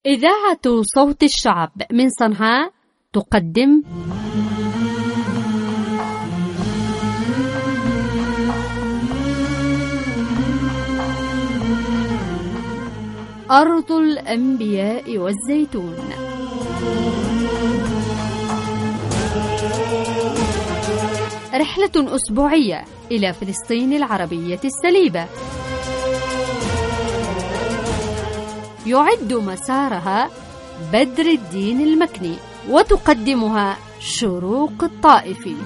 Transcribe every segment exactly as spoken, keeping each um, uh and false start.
إذاعة صوت الشعب من صنعاء تقدم أرض الأنبياء والزيتون. رحلة أسبوعية إلى فلسطين العربية السليبة، يعد مسارها بدر الدين المكني، وتقدمها شروق الطائفي.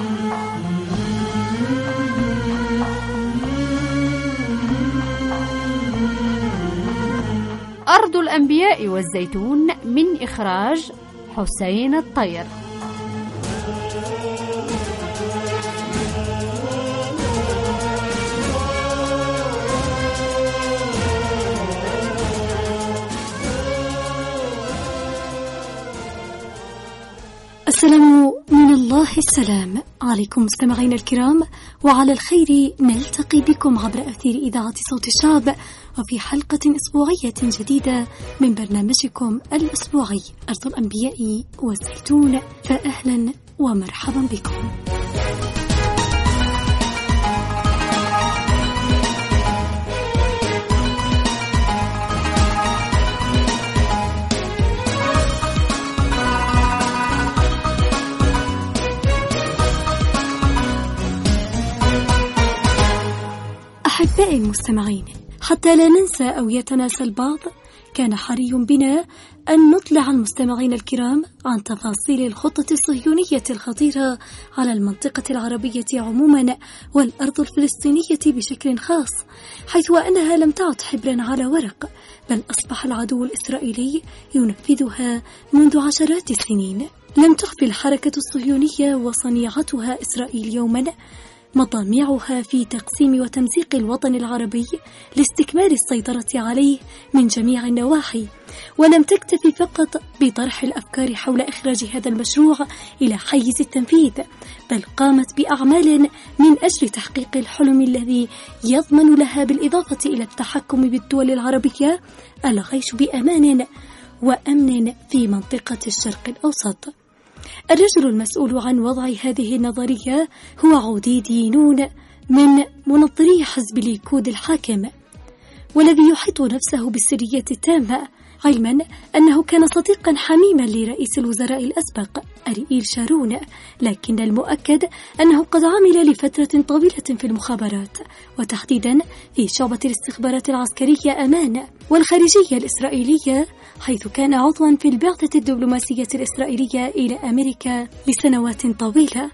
أرض الأنبياء والزيتون من إخراج حسين الطير. السلام من الله السلام عليكم مستمعينا الكرام، وعلى الخير نلتقي بكم عبر أثير إذاعة صوت الشعب وفي حلقة أسبوعية جديدة من برنامجكم الأسبوعي أرض الأنبياء والزيتون، فأهلا ومرحبا بكم. أحبائي المستمعين، حتى لا ننسى أو يتناسى البعض، كان حري بنا أن نطلع المستمعين الكرام عن تفاصيل الخطة الصهيونية الخطيرة على المنطقة العربية عموما والأرض الفلسطينية بشكل خاص، حيث أنها لم تعد حبرا على ورق، بل أصبح العدو الإسرائيلي ينفذها منذ عشرات السنين. لم تخفي الحركة الصهيونية وصنيعتها إسرائيل يوما مطامعها في تقسيم وتمزيق الوطن العربي لاستكمال السيطرة عليه من جميع النواحي، ولم تكتفي فقط بطرح الأفكار حول إخراج هذا المشروع إلى حيز التنفيذ، بل قامت بأعمال من أجل تحقيق الحلم الذي يضمن لها بالإضافة إلى التحكم بالدول العربية العيش بأمان وأمن في منطقة الشرق الأوسط. الرجل المسؤول عن وضع هذه النظرية هو عودي دينون من منظري حزب الليكود الحاكم، والذي يحيط نفسه بالسرية التامة، علما أنه كان صديقا حميما لرئيس الوزراء الأسبق أرييل شارون، لكن المؤكد أنه قد عمل لفترة طويلة في المخابرات، وتحديدا في شعبة الاستخبارات العسكرية أمان والخارجية الإسرائيلية، حيث كان عضوا في البعثة الدبلوماسية الإسرائيلية إلى أمريكا لسنوات طويلة،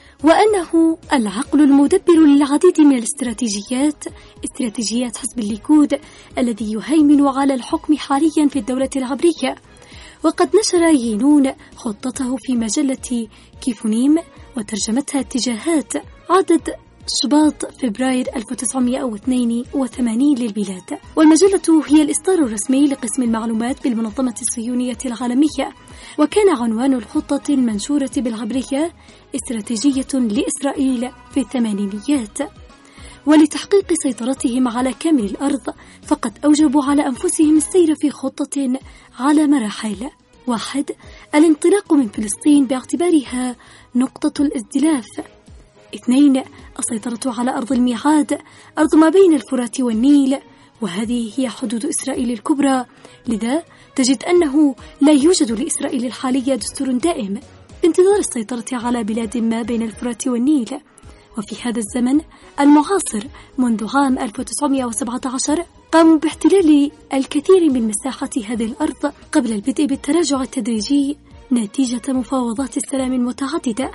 وأنه العقل المدبر للعديد من الاستراتيجيات استراتيجيات حزب الليكود الذي يهيمن على الحكم حاليا في الدولة العبرية. وقد نشر يينون خطته في مجلة كيفونيم وترجمتها اتجاهات عدد شباط فبراير ألف وتسعمائة واثنين وثمانين للبلاد، والمجلة هي الإصدار الرسمي لقسم المعلومات بالمنظمة الصهيونية العالمية. وكان عنوان الخطة المنشورة بالعبرية استراتيجية لإسرائيل في الثمانينيات. ولتحقيق سيطرتهم على كامل الأرض فقد أوجبوا على أنفسهم السير في خطة على مراحل. واحد، الانطلاق من فلسطين باعتبارها نقطة الازدلاف. اثنين، السيطرة على أرض الميعاد، أرض ما بين الفرات والنيل، وهذه هي حدود إسرائيل الكبرى، لذا تجد أنه لا يوجد لإسرائيل الحالية دستور دائم بانتظار السيطرة على بلاد ما بين الفرات والنيل. وفي هذا الزمن المعاصر منذ عام ألف وتسعمائة وسبعة عشر قاموا باحتلال الكثير من مساحة هذه الأرض قبل البدء بالتراجع التدريجي نتيجة مفاوضات السلام المتعددة.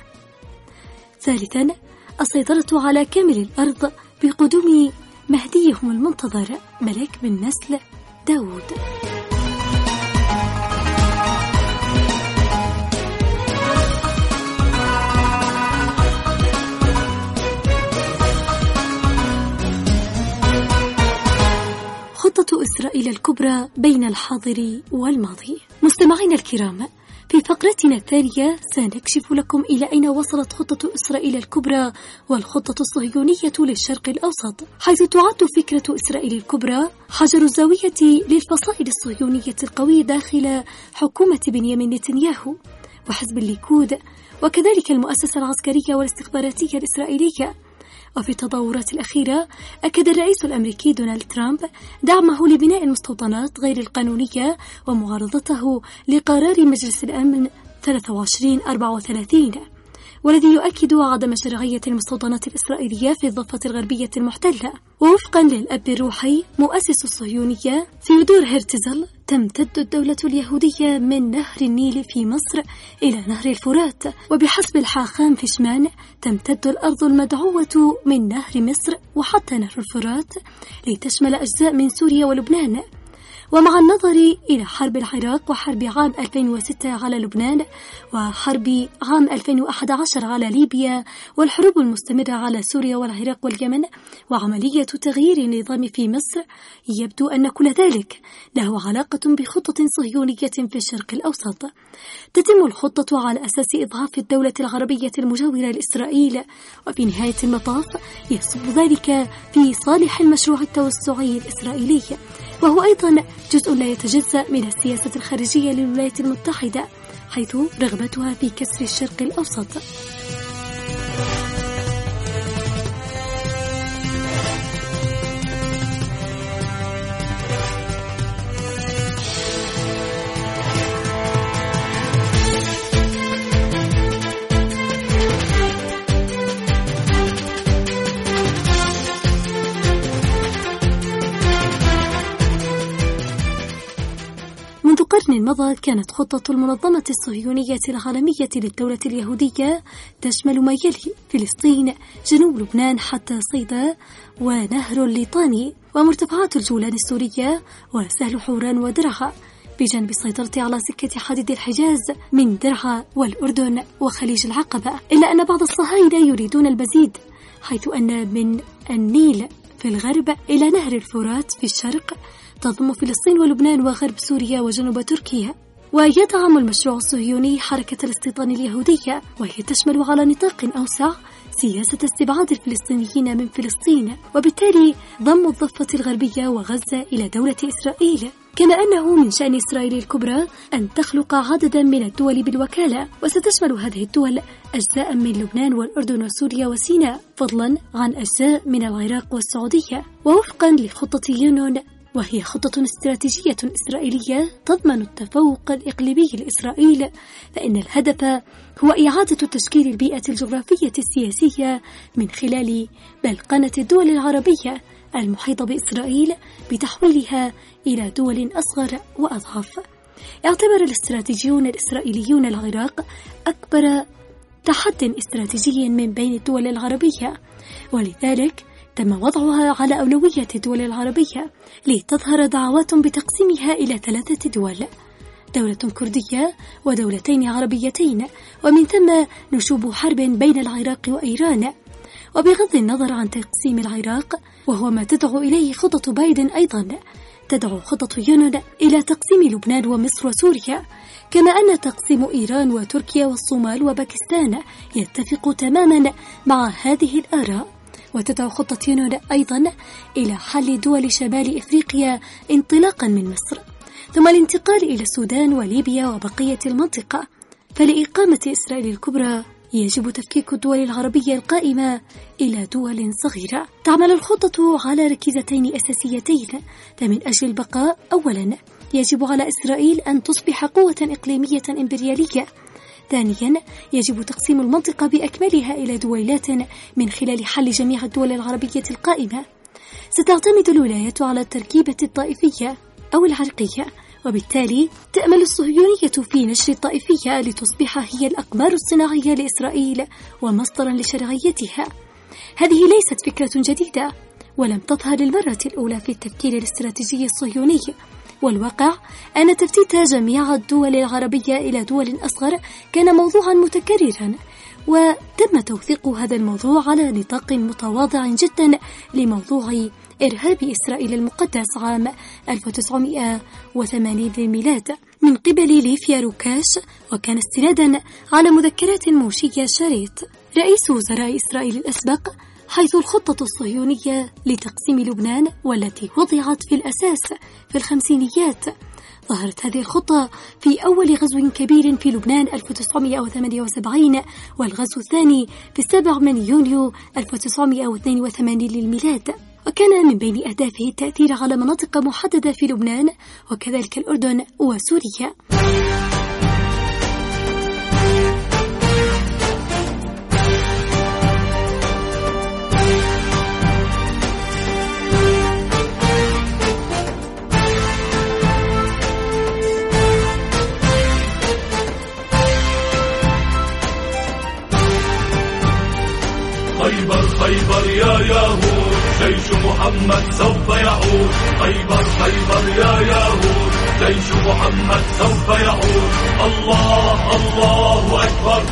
ثالثا، السيطرة على كامل الأرض بقدوم مهديهم المنتظر ملك من نسل داود. خطة إسرائيل الكبرى بين الحاضر والماضي. مستمعينا الكرام، في فقرتنا الثانية سنكشف لكم إلى أين وصلت خطة إسرائيل الكبرى والخطة الصهيونية للشرق الأوسط، حيث تعد فكرة إسرائيل الكبرى حجر الزاوية للفصائل الصهيونية القوية داخل حكومة بنيامين نتنياهو وحزب الليكود، وكذلك المؤسسة العسكرية والاستخباراتية الإسرائيلية. وفي التطورات الأخيرة أكد الرئيس الأمريكي دونالد ترامب دعمه لبناء المستوطنات غير القانونية ومعارضته لقرار مجلس الأمن ثلاثة وعشرين أربعة وثلاثين، والذي يؤكد عدم شرعية المستوطنات الإسرائيلية في الضفة الغربية المحتلة. ووفقا للأب الروحي مؤسس الصهيونية ثيودور هرتزل، تمتد الدولة اليهودية من نهر النيل في مصر إلى نهر الفرات، وبحسب الحاخام فيشمان تمتد الأرض المدعوة من نهر مصر وحتى نهر الفرات لتشمل أجزاء من سوريا ولبنان. ومع النظر إلى حرب العراق وحرب عام ألفين وستة على لبنان وحرب عام ألفين وأحد عشر على ليبيا والحروب المستمرة على سوريا والعراق واليمن وعملية تغيير النظام في مصر، يبدو أن كل ذلك له علاقة بخطة صهيونية في الشرق الأوسط. تتم الخطة على أساس إضعاف الدولة العربية المجاورة لإسرائيل، وفي نهاية المطاف يصب ذلك في صالح المشروع التوسعي الإسرائيلي، وهو أيضا جزء لا يتجزأ من السياسة الخارجية للولايات المتحدة، حيث رغبتها في كسر الشرق الأوسط. منذ قرن مضى كانت خطة المنظمة الصهيونية العالمية للدولة اليهودية تشمل ما يلي: فلسطين، جنوب لبنان حتى صيدا ونهر الليطاني ومرتفعات الجولان السورية وسهل حوران ودرعا، بجانب السيطرة على سكة حديد الحجاز من درعا والأردن وخليج العقبة. إلا أن بعض الصهاينة يريدون المزيد، حيث أن من النيل في الغرب إلى نهر الفرات في الشرق تضم فلسطين ولبنان وغرب سوريا وجنوب تركيا. ويدعم المشروع الصهيوني حركة الاستيطان اليهودية، وهي تشمل على نطاق أوسع سياسة استبعاد الفلسطينيين من فلسطين، وبالتالي ضم الضفة الغربية وغزة إلى دولة إسرائيل. كما أنه من شأن إسرائيل الكبرى أن تخلق عددا من الدول بالوكالة، وستشمل هذه الدول أجزاء من لبنان والأردن وسوريا وسيناء، فضلا عن أجزاء من العراق والسعودية. ووفقا لخطة يونون، وهي خطة استراتيجية إسرائيلية تضمن التفوق الإقليمي لإسرائيل، فإن الهدف هو إعادة تشكيل البيئة الجغرافية السياسية من خلال بلقنة الدول العربية المحيطة بإسرائيل بتحويلها إلى دول أصغر وأضعف. اعتبر الاستراتيجيون الإسرائيليون العراق أكبر تحد استراتيجي من بين الدول العربية، ولذلك تم وضعها على أولوية الدول العربية لتظهر دعوات بتقسيمها إلى ثلاثة دول: دولة كردية ودولتين عربيتين، ومن ثم نشوب حرب بين العراق وإيران. وبغض النظر عن تقسيم العراق، وهو ما تدعو إليه خطة بايدن، أيضا تدعو خطة يونون إلى تقسيم لبنان ومصر وسوريا، كما أن تقسيم إيران وتركيا والصومال وباكستان يتفق تماما مع هذه الآراء. وتدعو خطة يونون أيضا إلى حل دول شمال إفريقيا انطلاقا من مصر، ثم الانتقال إلى السودان وليبيا وبقية المنطقة. فلإقامة إسرائيل الكبرى يجب تفكيك الدول العربية القائمة إلى دول صغيرة. تعمل الخطة على ركيزتين أساسيتين، فمن أجل البقاء أولا يجب على إسرائيل أن تصبح قوة إقليمية إمبريالية. ثانيا يجب تقسيم المنطقة بأكملها إلى دويلات من خلال حل جميع الدول العربية القائمة. ستعتمد الولايات على التركيبة الطائفية أو العرقية، وبالتالي تأمل الصهيونية في نشر الطائفية لتصبح هي الأقمار الصناعية لإسرائيل ومصدرا لشرعيتها. هذه ليست فكرة جديدة، ولم تظهر للمرة الأولى في التفكير الاستراتيجي الصهيوني، والواقع أن تفتيت جميع الدول العربية إلى دول أصغر كان موضوعا متكررا، وتم توثيق هذا الموضوع على نطاق متواضع جدا لموضوع إرهاب إسرائيل المقدس عام ألف وتسعمائة وثمانين للميلاد. من قبل ليفيا روكاش، وكان استنادا على مذكرات موشية شاريت رئيس وزراء إسرائيل الأسبق، حيث الخطة الصهيونية لتقسيم لبنان والتي وضعت في الأساس في الخمسينيات. ظهرت هذه الخطة في أول غزو كبير في لبنان ألف وتسعمائة وثمانية وسبعين، والغزو الثاني في السابع من يونيو ألف وتسعمائة واثنين وثمانين للميلاد، وكان من بين أهدافه التأثير على مناطق محددة في لبنان وكذلك الأردن وسوريا. خيبر خيبر يا يهود، جيش محمد سوف يعود. خيبر خيبر يا يهود، جيش محمد سوف يعود. الله الله أكبر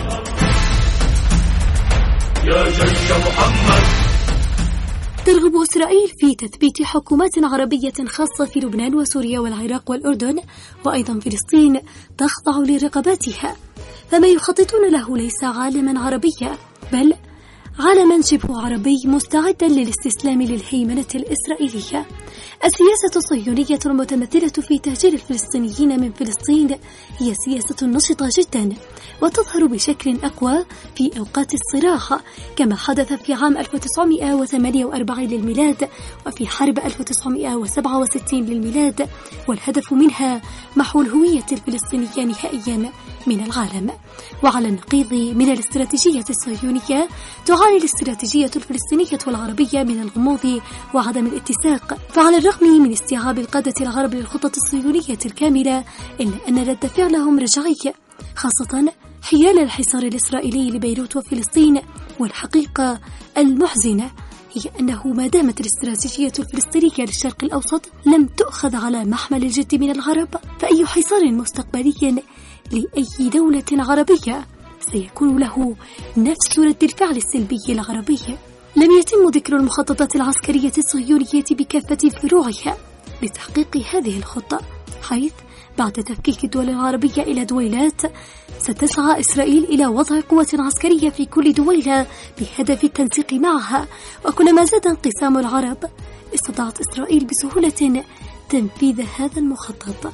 يا جيش محمد. ترغب إسرائيل في تثبيت حكومات عربية خاصة في لبنان وسوريا والعراق والأردن، وأيضا فلسطين تخضع لرغباتها، فما يخططون له ليس عالما عربيا بل عالما شبه عربي مستعدا للاستسلام للهيمنة الإسرائيلية. السياسة الصهيونية المتمثلة في تهجير الفلسطينيين من فلسطين هي سياسة نشطة جدا، وتظهر بشكل أقوى في أوقات الصراع، كما حدث في عام ألف وتسعمائة وثمانية وأربعين للميلاد وفي حرب ألف وتسعمائة وسبعة وستين للميلاد، والهدف منها محو الهوية الفلسطينية نهائيا من العالم. وعلى النقيض من الاستراتيجية الصهيونية، تعاني الاستراتيجية الفلسطينية والعربية من الغموض وعدم الاتساق. فعلى الرغم من استيعاب القادة العرب للخطة الصهيونية الكاملة، إلا أن رد فعلهم رجعي، خاصة حيال الحصار الإسرائيلي لبيروت وفلسطين. والحقيقة المحزنة هي أنه ما دامت الاستراتيجية الفلسطينية للشرق الأوسط لم تؤخذ على محمل الجد من العرب، فأي حصار مستقبلي لأي دولة عربية سيكون له نفس رد الفعل السلبي العربي. لم يتم ذكر المخططات العسكرية الصهيونية بكافة فروعها لتحقيق هذه الخطة، حيث بعد تفكيك الدول العربية إلى دويلات ستسعى إسرائيل إلى وضع قوة عسكرية في كل دويلة بهدف التنسيق معها. وكلما زاد انقسام العرب استطاعت إسرائيل بسهولة تنفيذ هذا المخطط.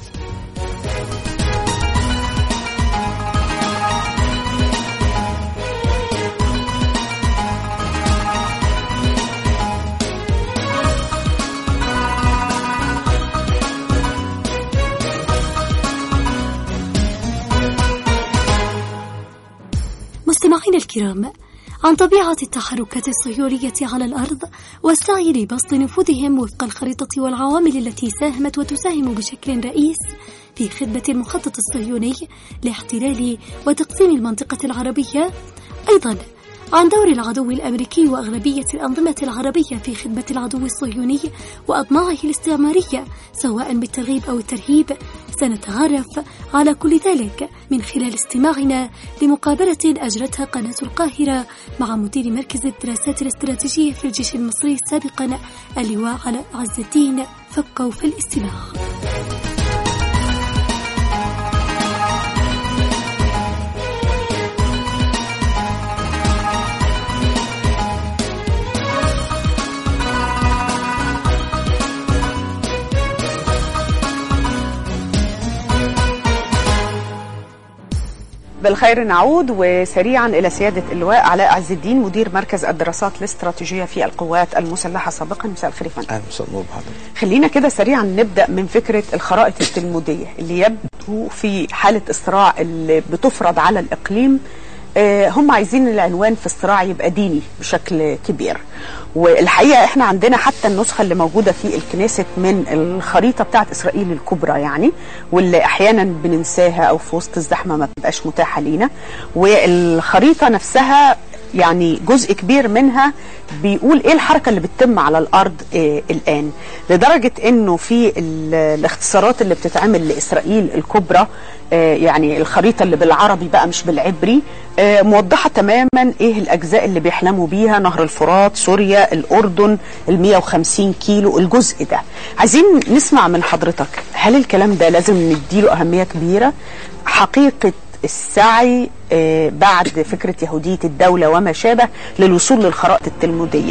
مستمعينا الكرام، عن طبيعة التحركات الصهيونية على الأرض والسعي لبسط نفوذهم وفق الخريطة والعوامل التي ساهمت وتساهم بشكل رئيس في خدمة المخطط الصهيوني لاحتلال وتقسيم المنطقة العربية، أيضا عن دور العدو الأمريكي وأغلبية الأنظمة العربية في خدمة العدو الصهيوني وأطماعه الاستعمارية سواء بالترغيب أو الترهيب، سنتعرف على كل ذلك من خلال استماعنا لمقابلة أجرتها قناة القاهرة مع مدير مركز الدراسات الاستراتيجية في الجيش المصري سابقا اللواء علاء عز الدين. فابقوا في الاستماع. بالخير نعود وسريعا إلى سيادة اللواء علاء عز الدين مدير مركز الدراسات الاستراتيجية في القوات المسلحة سابقا. مساء الخير فندم. أهلا وسهلا بحضرتك. خلينا كده سريعا نبدأ من فكرة الخرائط التلمودية اللي يبدو في حالة الصراع اللي بتفرض على الإقليم. هم عايزين العنوان في الصراع يبقى ديني بشكل كبير، والحقيقة احنا عندنا حتى النسخة اللي موجودة في الكنيست من الخريطة بتاعت إسرائيل الكبرى يعني، واللي احيانا بننساها او في وسط الزحمة ما بتبقاش متاحة لينا. والخريطة نفسها يعني جزء كبير منها بيقول ايه الحركة اللي بتتم على الارض إيه الان، لدرجة انه في الاختصارات اللي بتتعمل لاسرائيل الكبرى إيه يعني الخريطة اللي بالعربي بقى مش بالعبري إيه موضحة تماما ايه الاجزاء اللي بيحلموا بيها، نهر الفرات، سوريا، الاردن، ال مية وخمسين كيلو، الجزء ده. عايزين نسمع من حضرتك، هل الكلام ده لازم نديله اهمية كبيرة؟ حقيقة السعي بعد فكرة يهودية الدولة وما شابه للوصول للخرائط التلمودية.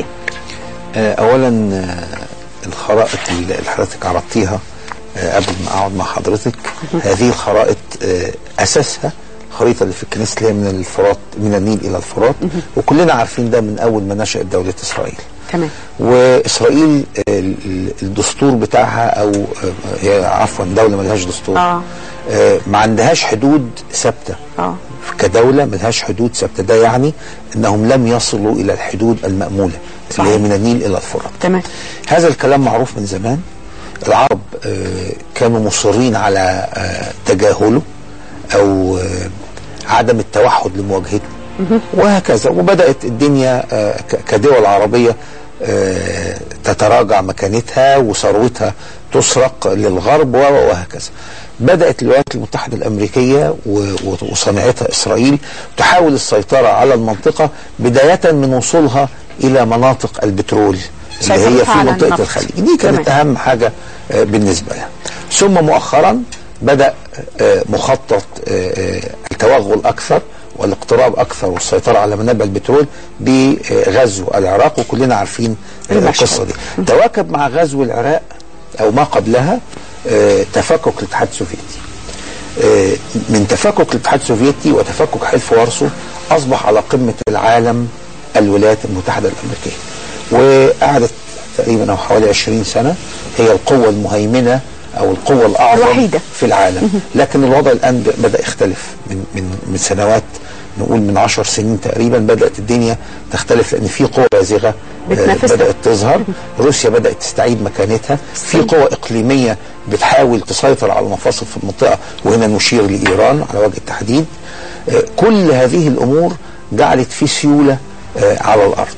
أولا الخرائط اللي حضرتك عرضتيها قبل ما أقعد مع حضرتك، هذه الخرائط أساسها خريطة اللي في الكنيسة اللي هي من الفرات، من النيل إلى الفرات، وكلنا عارفين ده من أول ما نشأت دولة إسرائيل. تمام. وإسرائيل الدستور بتاعها، أو هي عفوا دولة ملهاش دستور، آه. آه ما عندهاش حدود ثابته. اه كدوله ملهاش حدود ثابته، ده يعني انهم لم يصلوا الى الحدود المأموله اللي هي من النيل الى الفرات. تمام. هذا الكلام معروف من زمان. العرب آه كانوا مصرين على آه تجاهله او آه عدم التوحد لمواجهته، وهكذا. وبدات الدنيا آه كدول عربيه آه تتراجع مكانتها وثروتها تسرق للغرب وهكذا. بدأت الولايات المتحدة الأمريكية وصناعتها إسرائيل تحاول السيطرة على المنطقة، بداية من وصولها إلى مناطق البترول اللي هي في منطقة الخليج. دي كانت أهم حاجة بالنسبة لها. ثم مؤخرا بدأ مخطط التوغل أكثر والاقتراب أكثر والسيطرة على منابع البترول بغزو العراق، وكلنا عارفين القصة دي. تواكب مع غزو العراق أو ما قبلها آه، تفكك الاتحاد السوفيتي. آه، من تفكك الاتحاد السوفيتي وتفكك حلف وارسو أصبح على قمة العالم الولايات المتحدة الأمريكية، وقعدت تقريبا أو حوالي عشرين سنة هي القوة المهيمنة أو القوة الأعظم الوحيدة في العالم. لكن الوضع الآن بدأ يختلف من من من سنوات، نقول من عشر سنين تقريبا بدأت الدنيا تختلف، لأن في قوة بازغة بدأت تظهر. روسيا بدأت تستعيد مكانتها، في قوة إقليمية بتحاول تسيطر على المفاصل في المنطقة، وهنا نشير لإيران على وجه التحديد. كل هذه الأمور جعلت في سيولة على الأرض،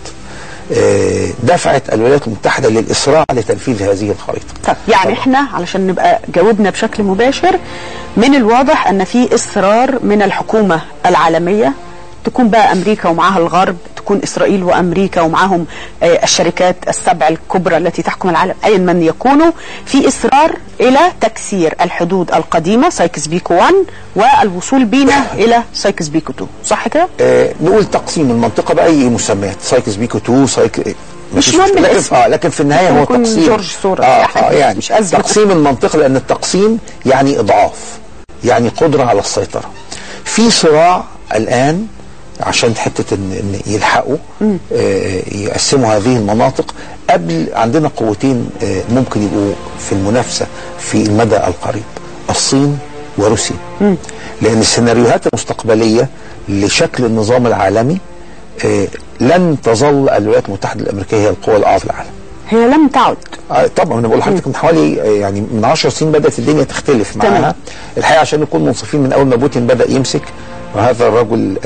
دفعت الولايات المتحدة للإسراع لتنفيذ هذه الخريطة. طب يعني طبعا. احنا علشان نبقى جاوبنا بشكل مباشر، من الواضح أن في إصرار من الحكومة العالمية، تكون بقى أمريكا ومعها الغرب، تكون إسرائيل وأمريكا ومعهم الشركات السبع الكبرى التي تحكم العالم، أي من يكونوا، في إصرار إلى تكسير الحدود القديمة سايكس بيكو واحد والوصول بينا إلى سايكس بيكو اتنين، صح كده؟ آه نقول تقسيم المنطقة بأي مسميات، سايكس بيكو اتنين، سايك مش مهم الاسم، اه لكن في النهاية هو تقسيم جورج سورس. آه آه يعني مش تقسيم المنطقة، لأن التقسيم يعني إضعاف، يعني قدرة على السيطرة. في صراع الآن عشان حتة ان يلحقوا آه يقسموا هذه المناطق. قبل عندنا قوتين آه ممكن يبقوا في المنافسة في المدى القريب، الصين وروسيا. م. لأن السيناريوهات المستقبلية لشكل النظام العالمي آه لن تظل الولايات المتحدة الأمريكية هي القوة الأعظم في العالم. هي لم تعد. آه طبعا انا بقول لحضرتك من حوالي يعني من عشر سنين بدأت الدنيا تختلف معاها. الحقيقة عشان نكون منصفين، من أول ما بوتين بدأ يمسك، وهذا الرجل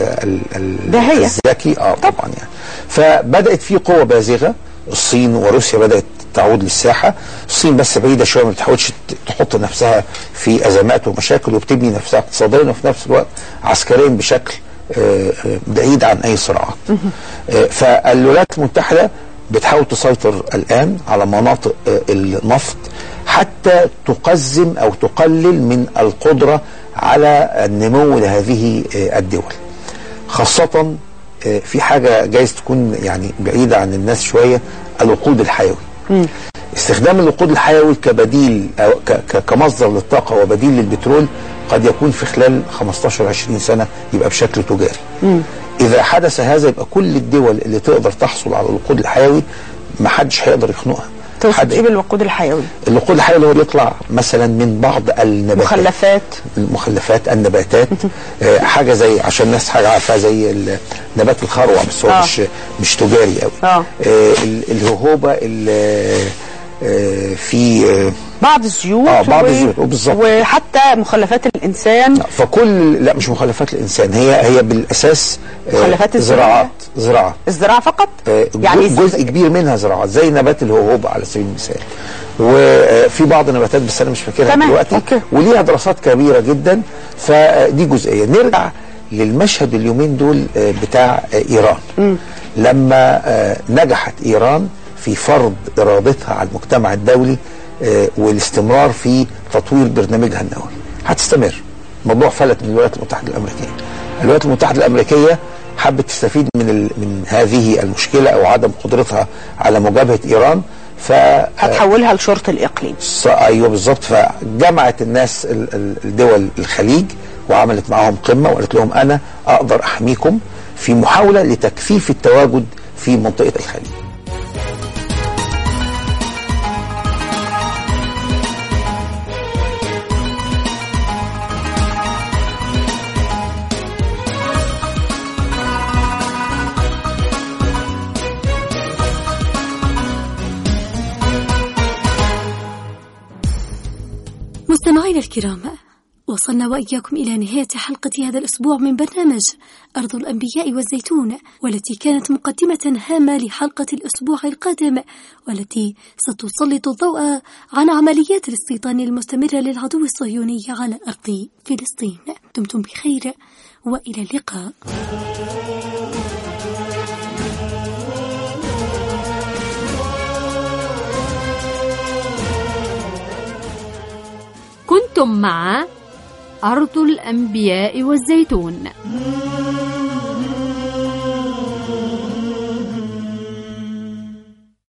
الذكي اه طبعا يعني، فبدأت في قوة بازغة. الصين وروسيا بدأت تعود للساحة. الصين بس بعيدة شوية، ما بتحاولش تحط نفسها في أزمات ومشاكل، وبتبني نفسها اقتصاديا وفي نفس الوقت عسكريا بشكل بعيد عن أي صراعات. فالولايات المتحدة بتحاول تسيطر الآن على مناطق النفط حتى تقزم أو تقلل من القدرة على النمو لهذه الدول، خاصة في حاجة جايز تكون يعني بعيدة عن الناس شوية، الوقود الحيوي. م. استخدام الوقود الحيوي كبديل أو كمصدر للطاقة وبديل للبترول قد يكون في خلال خمستاشر عشرين سنة يبقى بشكل تجاري. م. إذا حدث هذا يبقى كل الدول اللي تقدر تحصل على الوقود الحيوي ما حدش هيقدر يخنقها. توصف ايه بالوقود الحيوي؟ الوقود الحيوي هو بيطلع مثلا من بعض النباتات، مخلفات المخلفات النباتات آه حاجه زي، عشان الناس حاجه عارفاها، زي نبات الخروع، بس هو آه. مش مش تجاري قوي. آه. آه الهوهوبه في بعض الزيوت اه بعض و... الزيوت وبالظبط وحتى مخلفات الانسان. فكل لا مش مخلفات الانسان، هي هي بالاساس مخلفات زراعات زراعه الزراعه فقط. آه يعني جزء كبير منها زراعات زي نبات الهوهوب على سبيل المثال، وفي بعض النباتات بس انا مش فاكرها دلوقتي أوكي. وليها دراسات كبيره جدا. فدي جزئيه. نرجع للمشهد اليومين دول بتاع ايران. م. لما نجحت ايران في فرض ارادتها على المجتمع الدولي والاستمرار في تطوير برنامجها النووي، هتستمر. الموضوع فلت من الولايات المتحده الامريكيه. الولايات المتحده الامريكيه حبت تستفيد من من هذه المشكله او عدم قدرتها على مجابهه ايران، ف هتحولها لشرط الاقليم. ايوه بالظبط. فجمعت الناس الدول الخليج وعملت معاهم قمه وقالت لهم انا اقدر احميكم في محاوله لتكثيف التواجد في منطقه الخليج. مستمعينا الكرام، وصلنا وإياكم إلى نهاية حلقة هذا الأسبوع من برنامج أرض الأنبياء والزيتون، والتي كانت مقدمة هامة لحلقة الأسبوع القادم، والتي ستسلط الضوء عن عمليات الاستيطان المستمرة للعدو الصهيوني على أرض فلسطين. دمتم بخير وإلى اللقاء. كنتم مع أرض الأنبياء والزيتون.